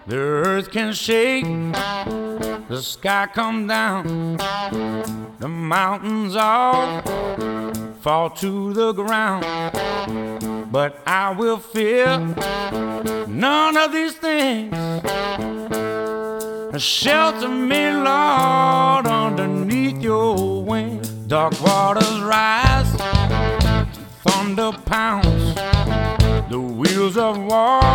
The earth can shake, the sky come down, the mountains all fall to the ground. But I will fear none of these things. Shelter me, Lord, underneath your wings. Dark waters rise, thunder pounds, the wheels of war